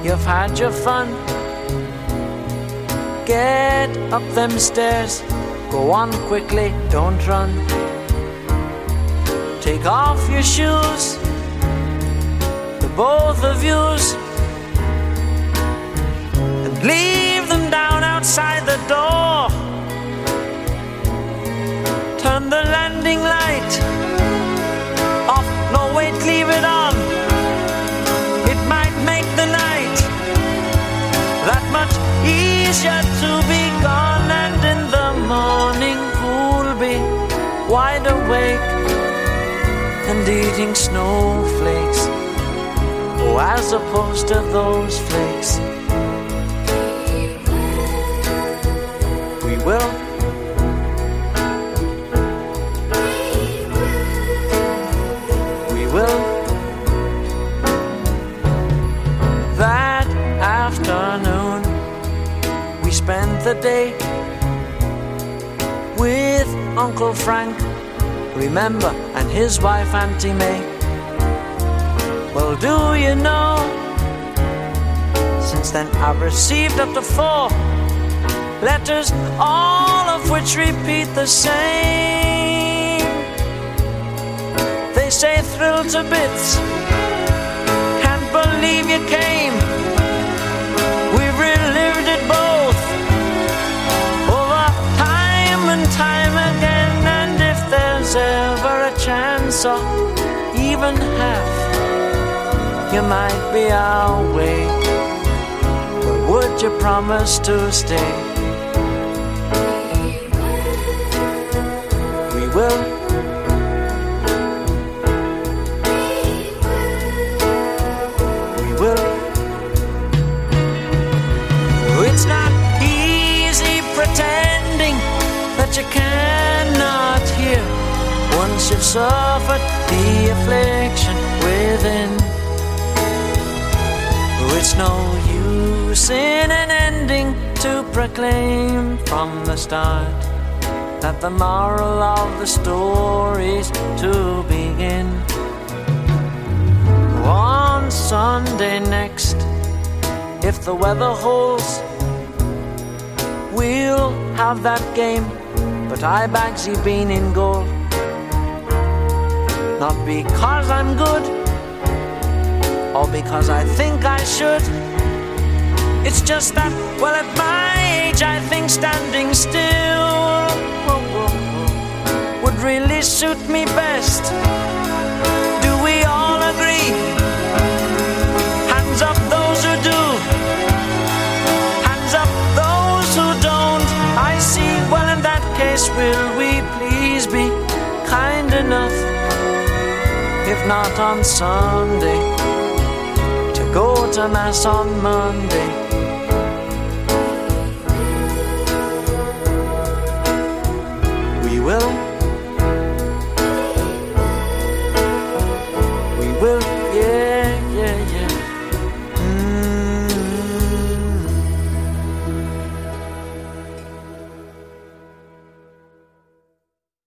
you've had your fun. Get up them stairs, go on quickly, don't run. Take off your shoes, the both of yous, and leave them down outside the door. Turn the landing light off, no wait, leave it on. It might make the night that much easier to be gone. And in the morning we'll be wide awake and eating snowflakes, oh, as opposed to those flakes. We will. We will. That afternoon we spent the day with Uncle Frank, remember, and his wife Auntie May. Well, do you know, since then I've received up to 4 letters, all of which repeat the same. They say thrilled to bits, can't believe you came. We've relived it both over time and time again. And if there's ever a chance or even half, you might be our way, but would you promise to stay? We will. We will. It's not easy pretending that you cannot hear once you've suffered the affliction within. It's no use in an ending to proclaim from the start that the moral of the story's to begin. On Sunday next, if the weather holds, we'll have that game, but I Bagsy Bean in goal. Not because I'm good, or because I think I should. It's just that, well, at my age I think standing still would really suit me best. Do we all agree? Hands up those who do, hands up those who don't. I see, well, in that case, will we please be kind enough, if not on Sunday, go to Mass on Monday. We will.